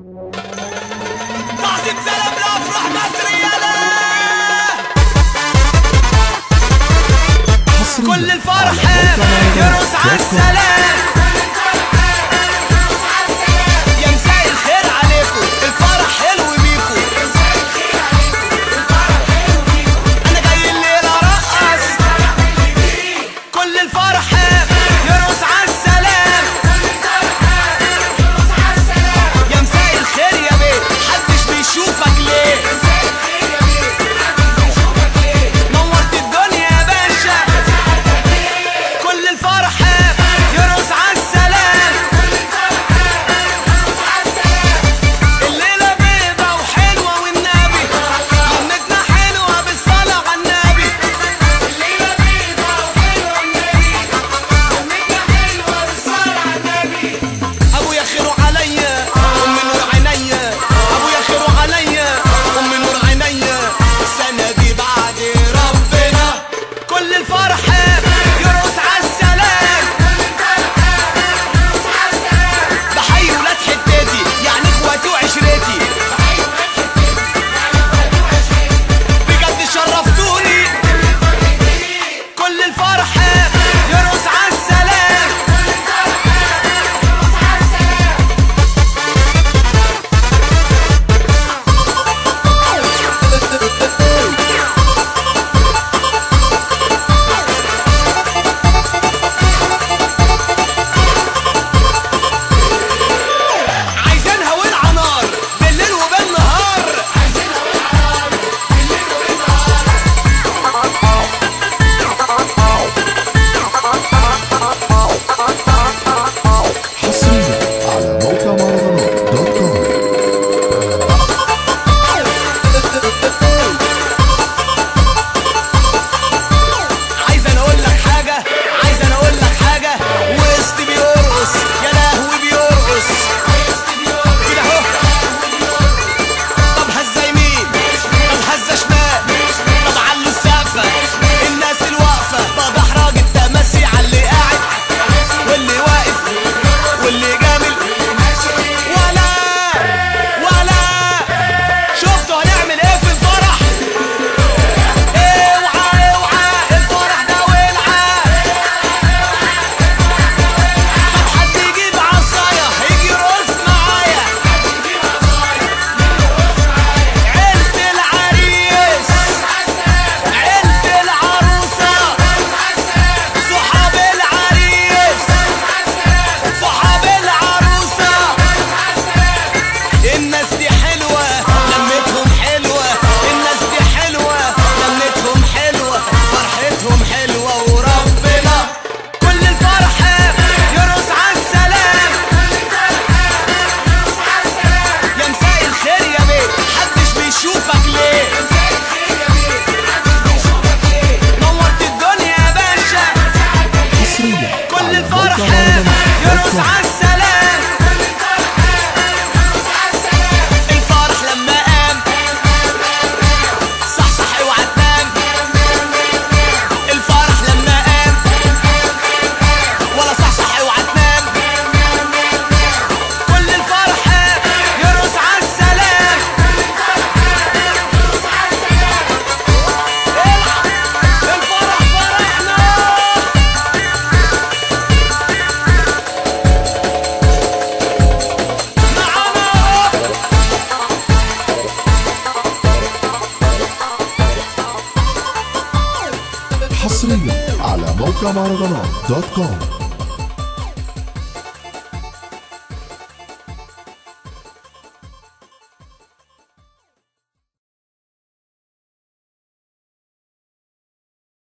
تعظيم سلام لأفراح مصر يلا. كل الفرح يرقص عالسلام. يا مساء الخير عليكم، الفرح حلو بيكم. أنا جاي الليلة أرقص. كل الفرح يرقص عالسلام. يا مساء الخير يا بيه، محدش بيشوفك ليه؟ نورت الدنيا يا باشا. كل الفرح يرقص عالسلام. الليلة بيضة وحلوة والنبي، لمتنا حلوة بالصلاة عالنبي. الليلة بيضة وحلوة والنبي، لمتنا حلوة بالصلاة عالنبي. أبويا خيره عليا أم نور عينيا، أبويا خيره عليا أم نور عينيا. السنة دي بعد ربنا. كل الفرح يرقص عالسلام. بحيي ولاد حتتي يعني اخواتي وعشرتي، بجد شرفتوني. كل الفرح يرقص عالسلام. عايزينها ولع نار بالليل وبالنهار. حصريا على موقع مهرجانات دوت كوم. عايز انا اقول لك حاجه، عايز انا اقول لك حاجه. وسط بيرقص يا لهوي بيرقص كده اهو. طب هزه يمين، طب هزه شمال، طب علوا السقفه الناس الواقفه. طب احرج التمسي على اللي قاعد واللي واقف واللي جامل. ولا شفتوا هنعمل ايه في الفرح؟ اوعى اوعى الفرح ده ولعه. طب حد يجيب عصايه يجي يرقص معايا. عيلة العريس، عيلة العروسة، صحاب العريس، صحاب العروسة. الناس دي حلوة لمتهم حلوة، الناس دي حلوة لمتهم حلوة، فرحتهم حلوة وربنا. كل الفرح يرقص عالسلام. يا مساء الخير يا بيه، محدش بيشوفك ليه؟ نورت الدنيا يا باشا. حصريا كل على الفرح موقع مهرجانات دوت يرقص كوم. عالسلام. الفرح لما قام صحصح اوعى تنام. الفرح لما قام ولا صحصح اوعى تنام. كل الفرح يرقص عالسلام. العب الفرح فرحنا. حصريا على موقع مهرجانات دوت كوم.